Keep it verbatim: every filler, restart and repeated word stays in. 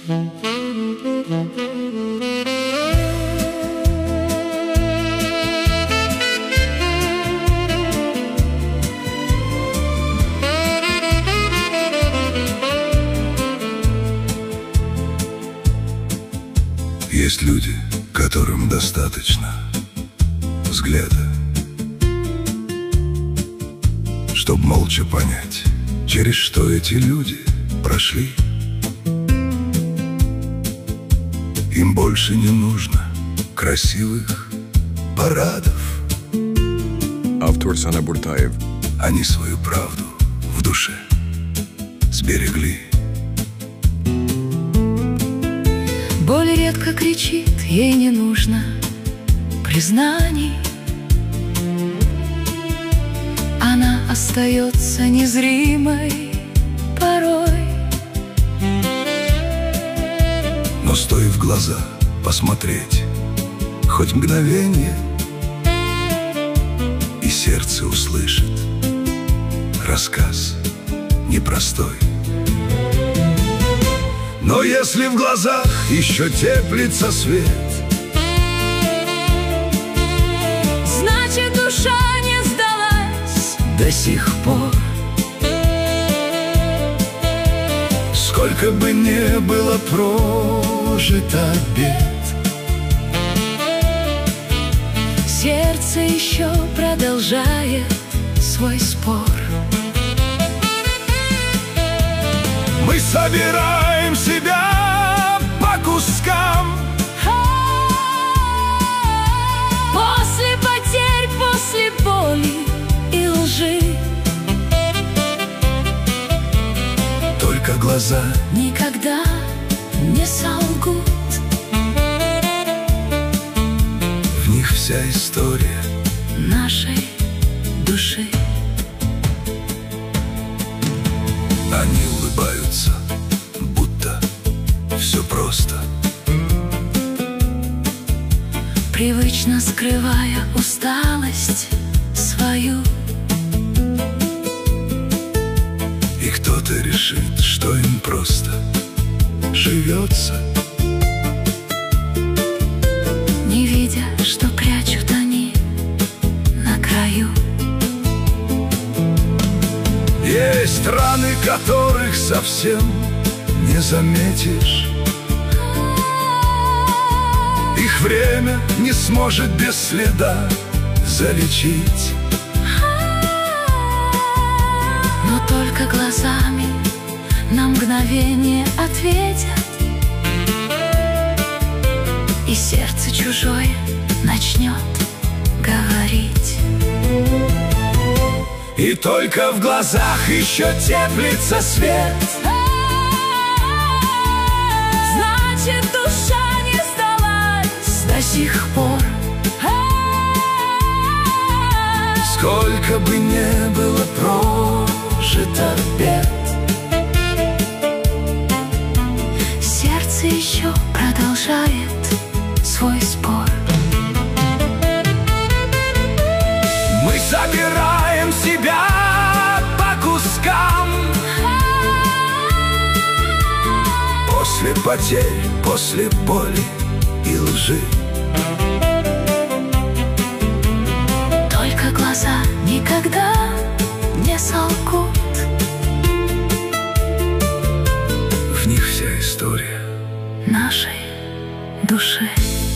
Есть люди, которым достаточно взгляда, чтоб молча понять, через что эти люди прошли. Им больше не нужно красивых парадов. Автор Сан Абуртаев. Они свою правду в душе сберегли. Боль редко кричит, ей не нужно признаний. Она остается незримой порой. Но стоит в глаза посмотреть хоть мгновенье, и сердце услышит рассказ непростой. Но если в глазах еще теплится свет, значит, душа не сдалась до сих пор. Сколько бы ни было прожито бед, сердце еще продолжает свой спор. Мы собираем себя по кускам. После потерь, после боли и лжи, только глаза никогда не солгут. В них вся история нашей души. Они улыбаются, будто все просто, привычно скрывая усталость свою. И кто-то решит, что им просто живется, не видя, что прячут они на краю. Есть раны, которых совсем не заметишь. Их время не сможет без следа залечить. Но только глазами на мгновение ответят, и сердце чужое начнет говорить. И только в глазах еще теплится свет, значит, душа не сдалась до сих пор. Сколько бы ни было прожито бед, сердце еще продолжает свой спор. мы собираем себя по кускам. После потерь, после боли и лжи, только глаза никогда не солгут. в них вся история Нашей души.